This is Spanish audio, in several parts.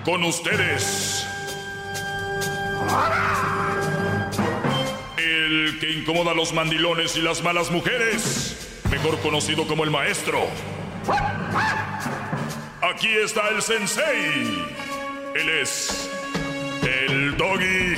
Con ustedes, el que incomoda a los mandilones y las malas mujeres, mejor conocido como el maestro. Aquí está el sensei. Él es el Doggy.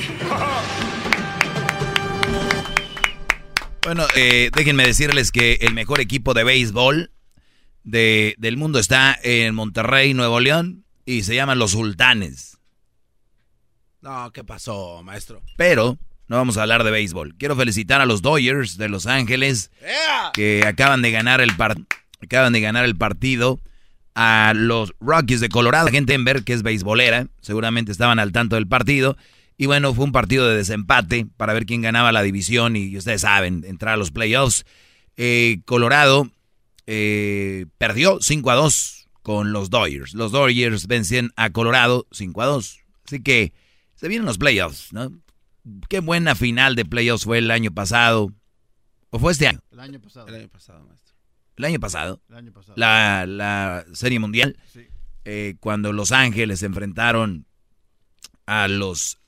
Bueno, déjenme decirles que el mejor equipo de béisbol del mundo está en Monterrey, Nuevo León, y se llaman los Sultanes. No, ¿qué pasó, maestro? Pero no vamos a hablar de béisbol. Quiero felicitar a los Dodgers de Los Ángeles, que acaban de ganar el partido a los Rockies de Colorado. La gente en Denver, que es beisbolera, seguramente estaban al tanto del partido. Y bueno, fue un partido de desempate para ver quién ganaba la división y ustedes saben, entrar a los playoffs. Colorado perdió 5-2 con los Dodgers. Los Dodgers vencen a Colorado 5-2. Así que se vienen los playoffs, ¿no? Qué buena final de playoffs fue el año pasado. ¿O fue este año? El año pasado, maestro. El año pasado. La Serie Mundial. Sí. Cuando Los Ángeles enfrentaron al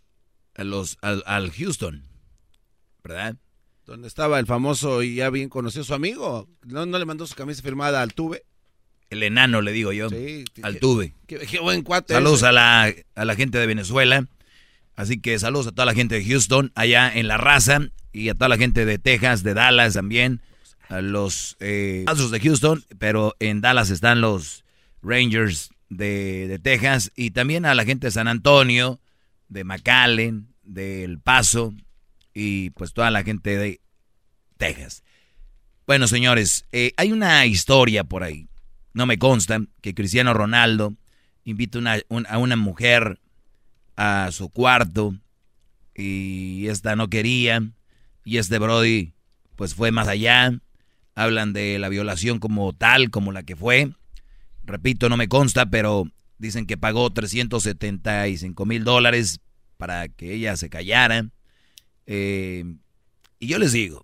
Houston, ¿verdad? Donde estaba el famoso y ya bien conocido su amigo. ¿No le mandó su camisa firmada al Tuve? El enano, le digo yo, sí, al Tuve. Qué buen cuate. Saludos a la gente de Venezuela. Así que saludos a toda la gente de Houston, allá en La Raza, y a toda la gente de Texas, de Dallas también, a los Astros de Houston, pero en Dallas están los Rangers de Texas, y también a la gente de San Antonio, de McAllen, de El Paso, y pues toda la gente de Texas. Bueno, señores, hay una historia por ahí, no me consta, que Cristiano Ronaldo invita a una mujer a su cuarto y esta no quería, y este brody pues fue más allá. Hablan de la violación como tal, como la que fue. Repito, no me consta, pero dicen que pagó $375,000 para que ella se callara. Y yo les digo,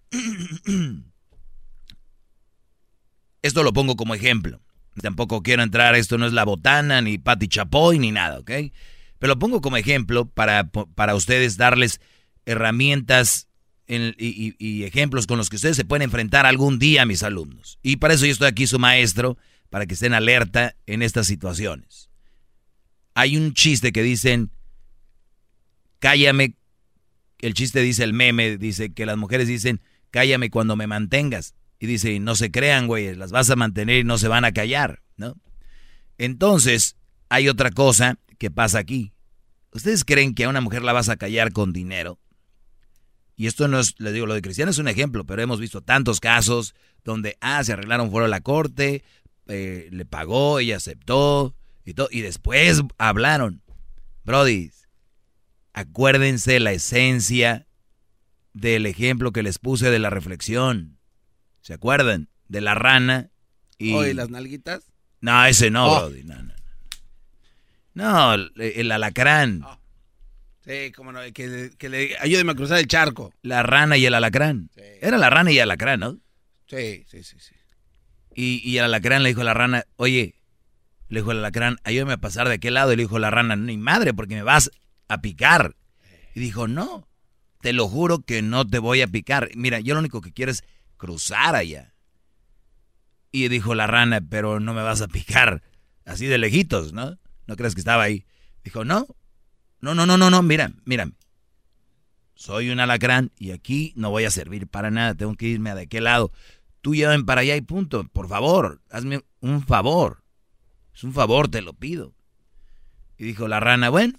esto lo pongo como ejemplo. Tampoco quiero entrar, esto no es La Botana, ni Pati Chapoy, ni nada, ¿ok? Pero lo pongo como ejemplo para ustedes darles herramientas y ejemplos con los que ustedes se pueden enfrentar algún día a mis alumnos. Y para eso yo estoy aquí, su maestro, para que estén alerta en estas situaciones. Hay un chiste que dicen, cállame, el chiste dice, el meme, dice que las mujeres dicen, cállame cuando me mantengas. Y dice, no se crean, güey, las vas a mantener y no se van a callar, ¿no? Entonces, hay otra cosa que pasa aquí. ¿Ustedes creen que a una mujer la vas a callar con dinero? Y esto no es, les digo, lo de Cristiano es un ejemplo, pero hemos visto tantos casos donde, se arreglaron fuera de la corte, le pagó, ella aceptó, y todo, y después hablaron. Brody, acuérdense la esencia del ejemplo que les puse de la reflexión. ¿Se acuerdan? De la rana y... ¿Y las nalguitas? No, ese no, Brody, no. No, el alacrán. Oh. Sí, cómo no, ayúdeme a cruzar el charco. La rana y el alacrán. Sí. Era la rana y el alacrán, ¿no? Sí. Y el alacrán le dijo a la rana, oye, le dijo el alacrán, ayúdame a pasar de aquel lado. Y le dijo la rana, ni madre, porque me vas a picar. Y dijo, no, te lo juro que no te voy a picar. Mira, yo lo único que quiero es cruzar allá. Y dijo la rana, pero no me vas a picar así de lejitos, ¿no? ¿No crees que estaba ahí? Dijo, no, mira. Soy un alacrán y aquí no voy a servir para nada, tengo que irme de aquel lado. Tú llévame para allá y punto, por favor, hazme un favor. Es un favor, te lo pido. Y dijo la rana, bueno,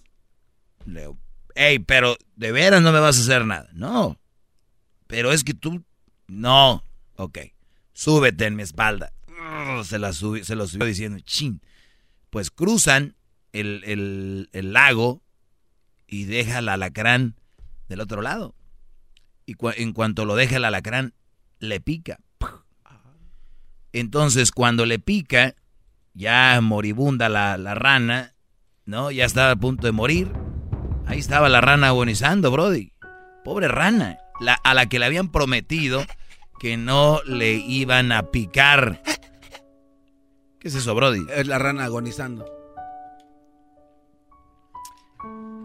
pero de veras no me vas a hacer nada. No, pero es que tú, no, ok, súbete en mi espalda. Se lo subió diciendo, chin. Pues cruzan el lago y deja el alacrán del otro lado. Y en cuanto lo deja el alacrán, le pica. Entonces, cuando le pica, ya moribunda la rana, ¿no? Ya estaba a punto de morir. Ahí estaba la rana agonizando, brody. Pobre rana, a la que le habían prometido que no le iban a picar. ¿Qué es eso, brody? Es la rana agonizando.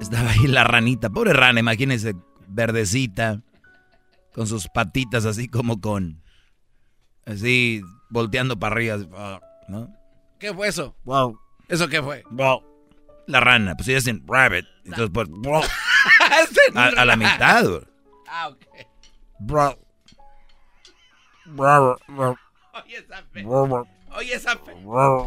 Estaba ahí la ranita, pobre rana, imagínense, verdecita, con sus patitas así como así, volteando para arriba, ¿no? ¿Qué fue eso? Wow. ¿Eso qué fue? Wow. La rana, pues ellos dicen rabbit, entonces pues, wow. a la mitad, güey. Ah, ok. Bro. Oye esa fe.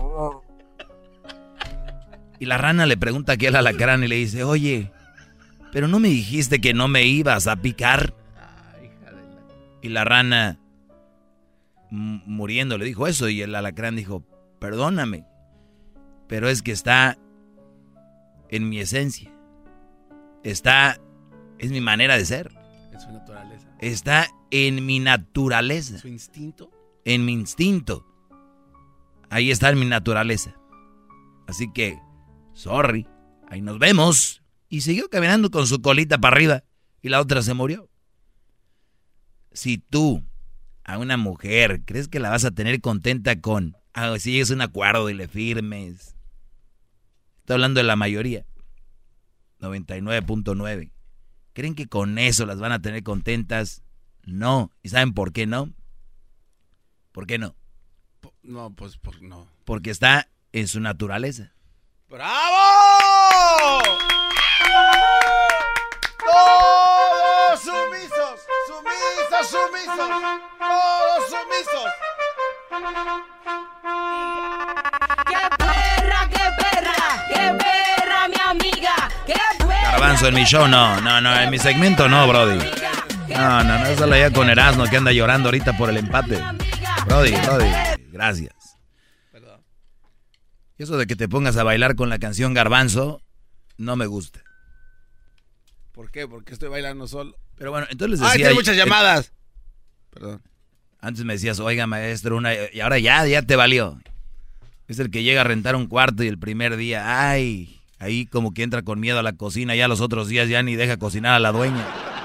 Y la rana le pregunta aquí al alacrán y le dice, oye, pero no me dijiste que no me ibas a picar. Y la rana, muriendo, le dijo eso. Y el alacrán dijo, perdóname, pero es que está en mi esencia. Es mi manera de ser. Es su naturaleza. Está en mi naturaleza. ¿Su instinto? En mi instinto. Ahí está en mi naturaleza. Así que, sorry, ahí nos vemos. Y siguió caminando con su colita para arriba. Y la otra se murió. Si tú a una mujer crees que la vas a tener contenta si llegas a un acuerdo y le firmes. Estoy hablando de la mayoría. 99.9. ¿Creen que con eso las van a tener contentas? No. ¿Y saben por qué no? ¿Por qué no? No, pues no. Porque está en su naturaleza. ¡Bravo! ¡Todos sumisos! ¡Sumisos, sumisos! ¡Todos sumisos! ¡Qué perra, qué perra! ¡Qué perra, mi amiga! ¡Qué perra! Garbanzo, en mi show no, en mi segmento no, Brody. No, eso la ya con Erasmo que anda llorando ahorita por el empate. Brody, gracias. Perdón. Y eso de que te pongas a bailar con la canción Garbanzo, no me gusta. ¿Por qué? Porque estoy bailando solo. Pero bueno, entonces les decía... ¡Ay, tengo muchas llamadas! Perdón. Antes me decías, oiga, maestro, y ahora ya te valió. Es el que llega a rentar un cuarto y el primer día, ay, ahí como que entra con miedo a la cocina, ya los otros días ya ni deja cocinar a la dueña.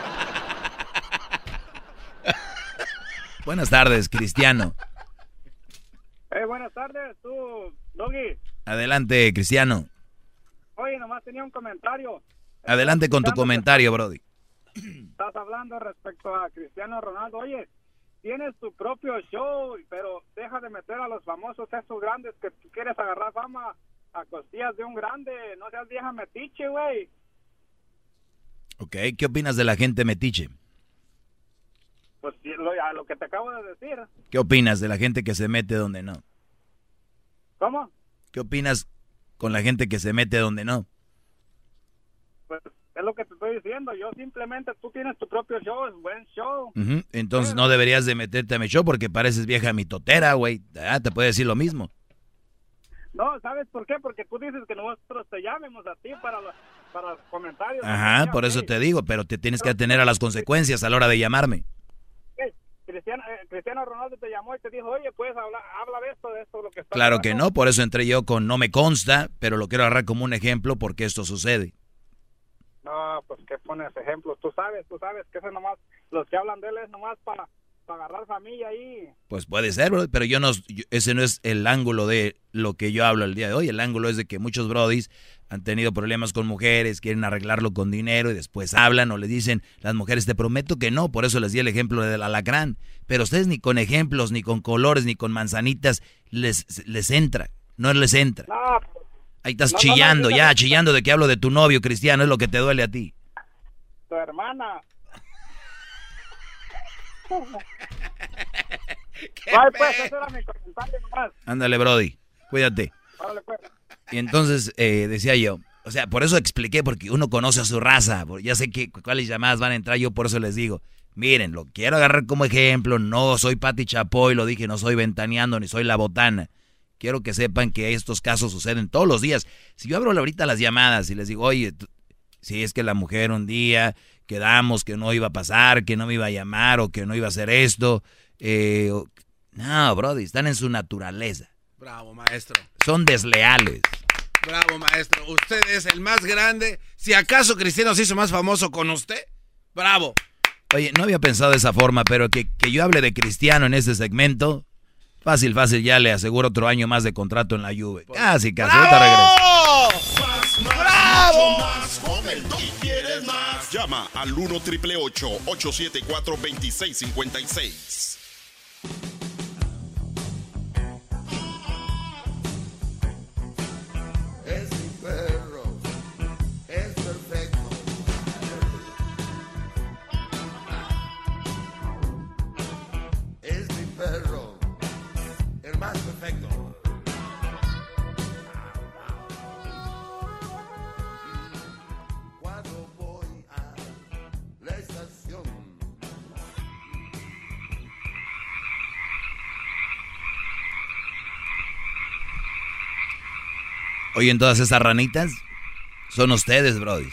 Buenas tardes, Cristiano. Buenas tardes, tú, Doggy. Adelante, Cristiano. Oye, nomás tenía un comentario. Adelante con tu comentario, Brody. Estás hablando respecto a Cristiano Ronaldo. Oye, tienes tu propio show, pero deja de meter a los famosos esos grandes que tú quieres agarrar fama a costillas de un grande. No seas vieja metiche, güey. Ok, ¿qué opinas de la gente metiche? Pues lo que te acabo de decir. ¿Qué opinas de la gente que se mete donde no? ¿Cómo? ¿Qué opinas con la gente que se mete donde no? Pues es lo que te estoy diciendo. Yo simplemente, tú tienes tu propio show, es buen show. Entonces no deberías de meterte a mi show porque pareces vieja mitotera, güey. Te puede decir lo mismo. No, ¿sabes por qué? Porque tú dices que nosotros te llamemos a ti para los comentarios. Ajá, por eso te digo, pero te tienes que atener a las consecuencias a la hora de llamarme. Cristiano Ronaldo te llamó y te dijo, oye, pues habla de esto, lo que está Claro hablando. que no, por eso entré yo con no me consta, pero lo quiero agarrar como un ejemplo porque esto sucede. No, pues ¿qué pones ejemplos? Tú sabes que eso nomás, los que hablan de él es nomás para agarrar familia ahí. Pues puede ser, bro, pero ese no es el ángulo de lo que yo hablo el día de hoy. El ángulo es de que muchos brodis han tenido problemas con mujeres, quieren arreglarlo con dinero y después hablan o le dicen las mujeres, te prometo que no, por eso les di el ejemplo del alacrán. Pero ustedes ni con ejemplos, ni con colores, ni con manzanitas les entra, no les entra. No, Ahí estás no, chillando, no, ya chillando de que hablo de tu novio, Cristiano, es lo que te duele a ti. tu hermana. Ay, pues, ese era mi comentario nomás. Ándale, brody, cuídate. Órale, pues. Y entonces decía yo, o sea, por eso expliqué, porque uno conoce a su raza, ya sé cuáles llamadas van a entrar, yo por eso les digo, miren, lo quiero agarrar como ejemplo, no soy Pati Chapoy, lo dije, no soy Ventaneando, ni soy La Botana. Quiero que sepan que estos casos suceden todos los días. Si yo abro ahorita las llamadas y les digo, oye, si es que la mujer un día quedamos que no iba a pasar, que no me iba a llamar o que no iba a hacer esto, no, brody, están en su naturaleza. Bravo, maestro. Son desleales. Bravo, maestro. Usted es el más grande. Si acaso Cristiano se hizo más famoso con usted, bravo. Oye, no había pensado de esa forma, pero que yo hable de Cristiano en este segmento, fácil, ya le aseguro otro año más de contrato en la Juve. Casi, ahorita regreso. ¡Bravo! Más con el Llama al 1-888-874-2656. Es mi perro, es perfecto. Es mi perro, el más perfecto. Cuando voy a la estación, Oyen, todas esas ranitas son ustedes, brody.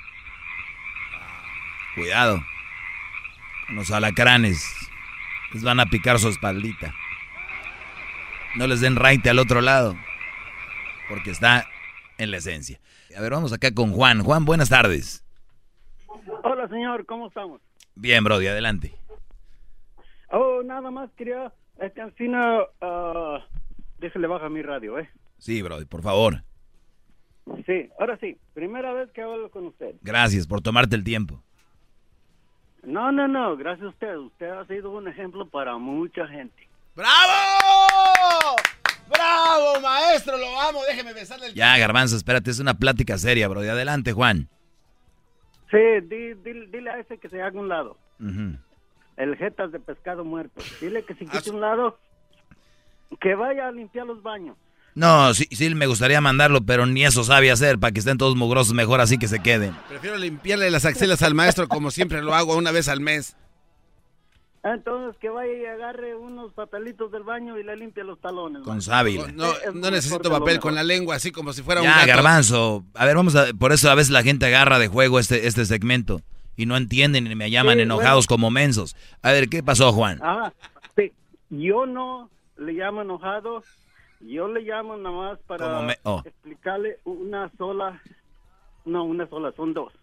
Cuidado con los alacranes. Les van a picar su espaldita. No les den raite al otro lado, porque está en la esencia. A ver, vamos acá con Juan. Juan, buenas tardes. Hola, señor, ¿cómo estamos? Bien, brody, adelante. Oh, nada más quería, Ancina, déjale baja mi radio, Sí, brody, por favor. Sí, ahora sí, primera vez que hablo con usted. Gracias por tomarte el tiempo. No, gracias a usted. Usted ha sido un ejemplo para mucha gente. ¡Bravo! ¡Bravo, maestro! Lo amo, déjeme besarle el... Ya, Garbanzo, espérate, es una plática seria, brody. Adelante, Juan. Sí, dile a ese que se haga un lado. Ujú. El jetas de pescado muerto. Dile que si quite un lado, que vaya a limpiar los baños. No, sí me gustaría mandarlo, pero ni eso sabe hacer, para que estén todos mugrosos, mejor así que se queden. Prefiero limpiarle las axilas al maestro como siempre lo hago una vez al mes. Entonces que vaya y agarre unos papelitos del baño y le limpie los talones. Con sábila. No necesito papel, con la lengua, así como si fuera un Ya, gato. Garbanzo. A ver, por eso a veces la gente agarra de juego este segmento y no entienden y me llaman enojados como mensos. A ver, ¿qué pasó, Juan? Ajá, sí. Yo no le llamo enojado, yo le llamo nada más para explicarle una sola, son dos.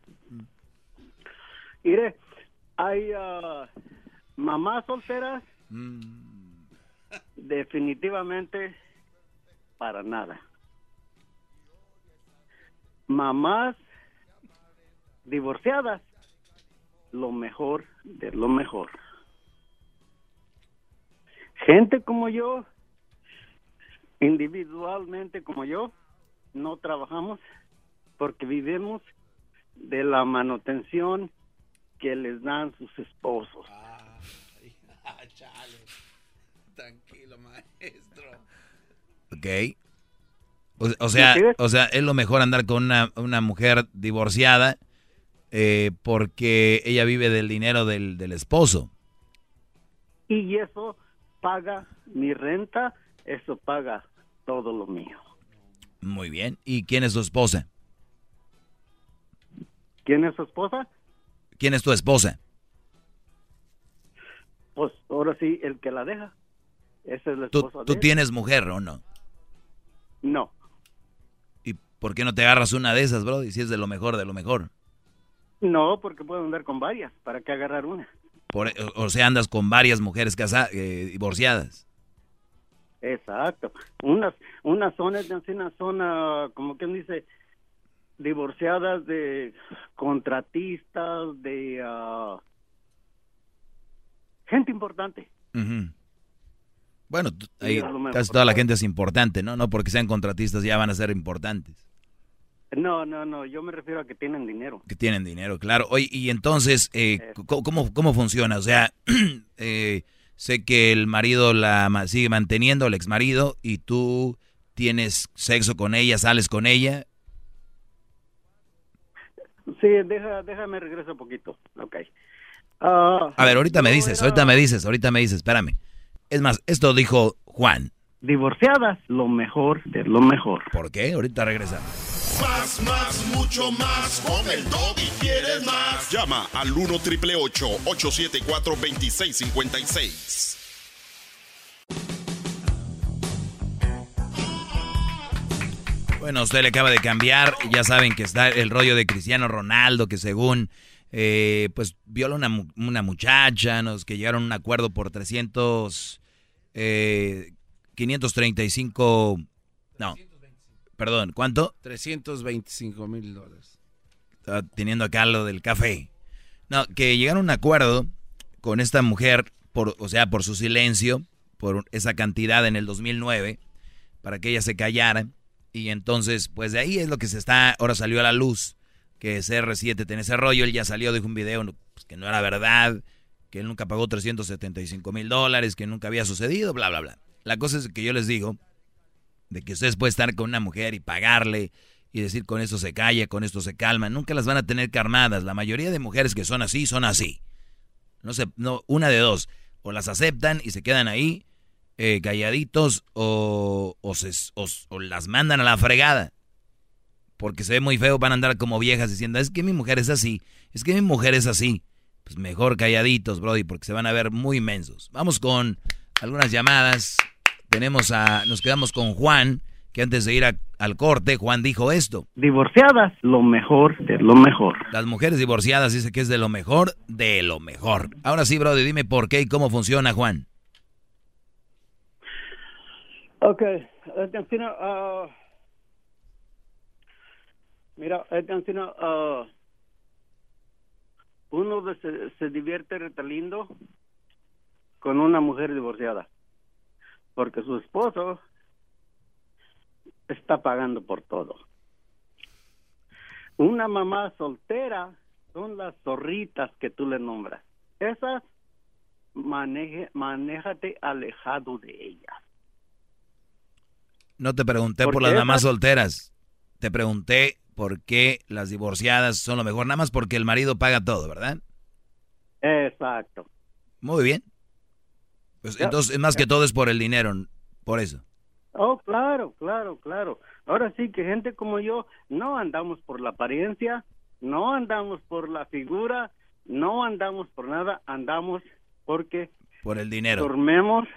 Mire, hay mamás solteras, definitivamente para nada. Mamás divorciadas, lo mejor de lo mejor. Gente como yo, individualmente como yo, no trabajamos porque vivimos de la manutención que les dan sus esposos. Chale. Tranquilo, maestro. Ok. O sea, es lo mejor andar con una mujer divorciada porque ella vive del dinero del esposo. Y eso paga mi renta, eso paga todo lo mío. Muy bien. ¿Y quién es tu esposa? ¿Quién es su esposa? ¿Quién es tu esposa? Pues ahora sí, el que la deja. Esa es la esposa de ¿Tú él. tienes mujer o no? No. ¿Y por qué no te agarras una de esas, bro? Y si es de lo mejor, de lo mejor. No, porque puedo andar con varias. ¿Para qué agarrar una? O sea, andas con varias mujeres divorciadas. Exacto. Unas son, como quien dice, divorciadas de contratistas, de gente importante. Uh-huh. Bueno, Sí, casi toda la gente es importante, ¿no? No porque sean contratistas ya van a ser importantes. No, yo me refiero a que tienen dinero. Que tienen dinero, claro. Oye, y entonces, ¿cómo funciona? O sea, sé que el marido la sigue manteniendo, el exmarido, y tú tienes sexo con ella, sales con ella. Sí, déjame regreso un poquito. Ok. A ver, ahorita me dices, espérame. Es más, esto dijo Juan. Divorciadas, lo mejor de lo mejor. ¿Por qué? Ahorita regresamos. Más, mucho más. Con el Doggy quieres más. Llama al 1-888-874-2656. Bueno, usted le acaba de cambiar. Ya saben que está el rollo de Cristiano Ronaldo, que según pues viola una muchacha, que llegaron a un acuerdo por 535, no, perdón, ¿cuánto? $325,000. teniendo acá lo del café. No, que llegaron a un acuerdo con esta mujer, por su silencio, por esa cantidad en el 2009, para que ella se callara. Y entonces, pues de ahí es lo que ahora salió a la luz, que CR7 tiene ese rollo. Él ya salió, dijo un video pues, que no era verdad, que él nunca pagó $375,000, que nunca había sucedido, bla, bla, bla. La cosa es que yo les digo, de que ustedes pueden estar con una mujer y pagarle, y decir con esto se calla, con esto se calma, nunca las van a tener calmadas. La mayoría de mujeres que son así, son así. No, una de dos, o las aceptan y se quedan ahí calladitos, o las mandan a la fregada. Porque se ve muy feo, van a andar como viejas diciendo, es que mi mujer es así, es que mi mujer es así. Pues mejor calladitos, brody, porque se van a ver muy inmensos. Vamos con algunas llamadas. Nos quedamos con Juan, que antes de ir al corte, Juan dijo esto. Divorciadas, lo mejor de lo mejor. Las mujeres divorciadas dice que es de lo mejor de lo mejor. Ahora sí, brody, dime por qué y cómo funciona, Juan. Ok, mira, uno se divierte retalindo con una mujer divorciada, porque su esposo está pagando por todo. Una mamá soltera son las zorritas que tú le nombras. Esas, manéjate alejado de ellas. No te pregunté por las mamás solteras. Te pregunté por qué las divorciadas son lo mejor. Nada más porque el marido paga todo, ¿verdad? Exacto. Muy bien. Pues entonces, más que todo es por el dinero, por eso. Oh, claro. Ahora sí que gente como yo no andamos por la apariencia, no andamos por la figura, no andamos por nada, andamos porque... Por el dinero. Dormemos.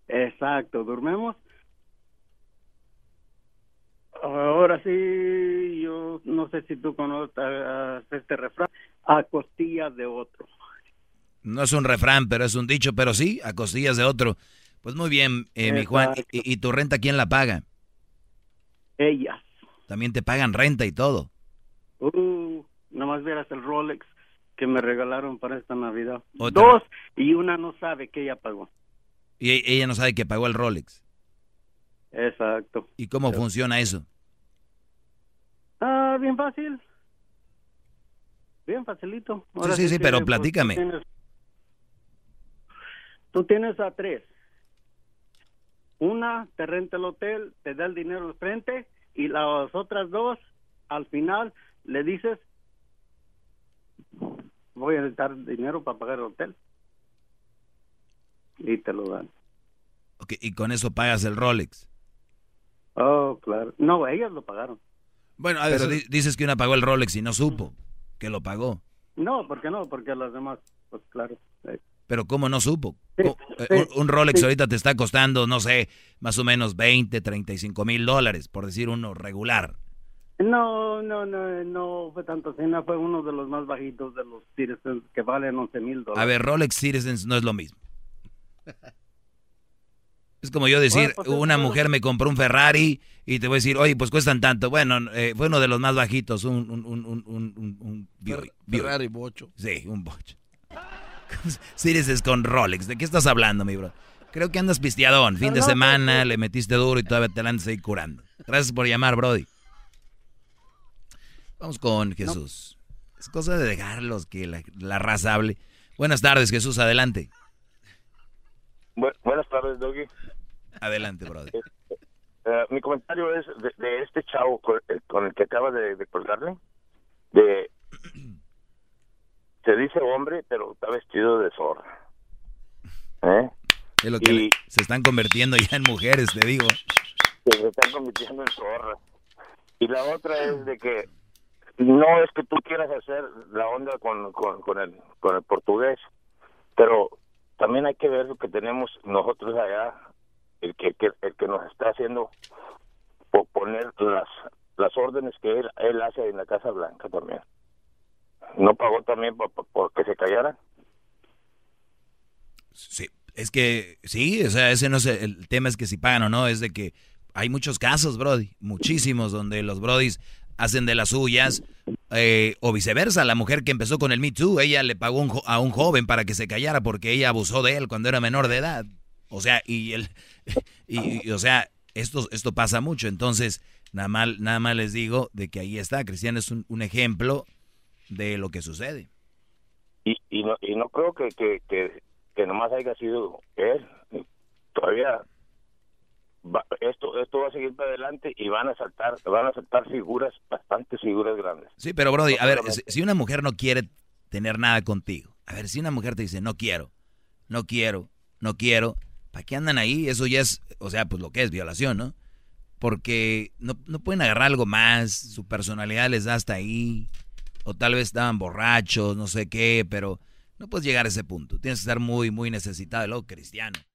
Ahora sí, yo no sé si tú conoces este refrán, a costillas de otro. No es un refrán, pero es un dicho, pero sí, a costillas de otro. Pues muy bien, mi Juan. ¿Y tu renta quién la paga? Ellas. También te pagan renta y todo. Nomás verás el Rolex que me regalaron para esta Navidad. ¿Otra? 2, y una no sabe que ella pagó. Y ella no sabe que pagó el Rolex. Exacto. ¿Y cómo funciona eso? Bien fácil. Bien facilito. Ahora sí, pero platícame. Tú tienes a 3. Una te renta el hotel, te da el dinero al frente, y las otras 2, al final, le dices, voy a necesitar dinero para pagar el hotel. Y te lo dan. Ok, y con eso pagas el Rolex. Oh, claro. No, ellas lo pagaron. Bueno, pero dices que una pagó el Rolex y no supo que lo pagó. No, porque las demás, pues claro. Pero ¿cómo no supo? Sí, un Rolex ahorita te está costando, no sé, más o menos $20,000-$35,000, por decir uno regular. No fue tanto. Cena fue uno de los más bajitos de los Citizens, que valen $11,000. A ver, Rolex Citizens no es lo mismo. Es como yo decir, una mujer me compró un Ferrari y te voy a decir, oye, pues cuestan tanto. Bueno, fue uno de los más bajitos, un Ferrari bocho. Sí, un bocho. Citizens con Rolex, ¿de qué estás hablando, mi bro? Creo que andas pisteadón, fin de semana, le metiste duro y todavía te la andas ahí curando. Gracias por llamar, brody. Vamos con Jesús. Es cosa de dejarlos que la raza hable. Buenas tardes, Jesús, adelante. Buenas tardes, Doggy. Adelante, brother. Mi comentario es de este chavo con el que acaba de colgarle. Se dice hombre, pero está vestido de zorra. Es lo que se están convirtiendo ya en mujeres, te digo. Se están convirtiendo en zorra. Y la otra es de que no es que tú quieras hacer la onda con el portugués, pero también hay que ver lo que tenemos nosotros allá, el que nos está haciendo poner las órdenes que él hace en la Casa Blanca también. ¿No pagó también por que se callara? Sí, es que sí, o sea, ese no es el tema, es que si pagan o no, es de que hay muchos casos, brody, muchísimos, donde los brodis hacen de las suyas, o viceversa, la mujer que empezó con el Me Too, ella le pagó a un joven para que se callara porque ella abusó de él cuando era menor de edad. O sea, o sea, esto pasa mucho. Entonces, nada más les digo de que ahí está, Cristiano es un ejemplo de lo que sucede. Y no creo que nomás haya sido él. Todavía esto va a seguir para adelante y van a saltar figuras, bastantes figuras grandes. Sí, pero Brody, a ver, si una mujer no quiere tener nada contigo, a ver, si una mujer te dice, no quiero, ¿para qué andan ahí? Eso ya es, o sea, pues lo que es violación, ¿no? Porque no pueden agarrar algo más, su personalidad les da hasta ahí, o tal vez estaban borrachos, no sé qué, pero no puedes llegar a ese punto. Tienes que estar muy, muy necesitado. Y luego, Cristiano,